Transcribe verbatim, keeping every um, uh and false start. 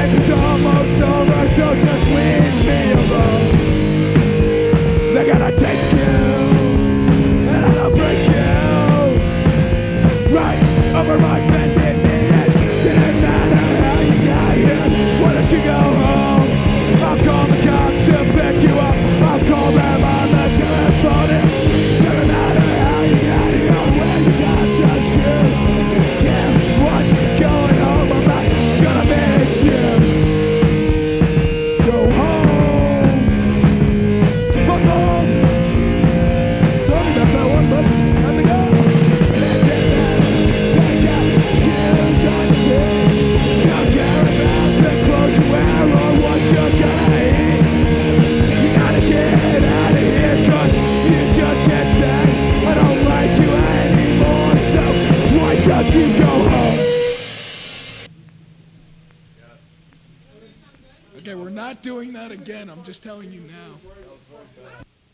It's almost over, so just leave me alone. They're gonna take you, and I'll break you right over my bended knee. It didn't matter how you got here. Why don't you go home? I'll call the cops to pick you up. I'll call them on the telephone. It doesn't matter how you got here or where you got those shoes. Yeah, once you're going home, I'm not gonna miss you. Go home. Fuck off. Sorry about that one, but it's time to go. Take out shoes on your feet. Don't care about the clothes you wear or what you're gonna eat. You gotta get out of here, cause you just can't stay. I don't like you anymore, so why don't you go home? Okay, we're not doing that again, I'm just telling you now.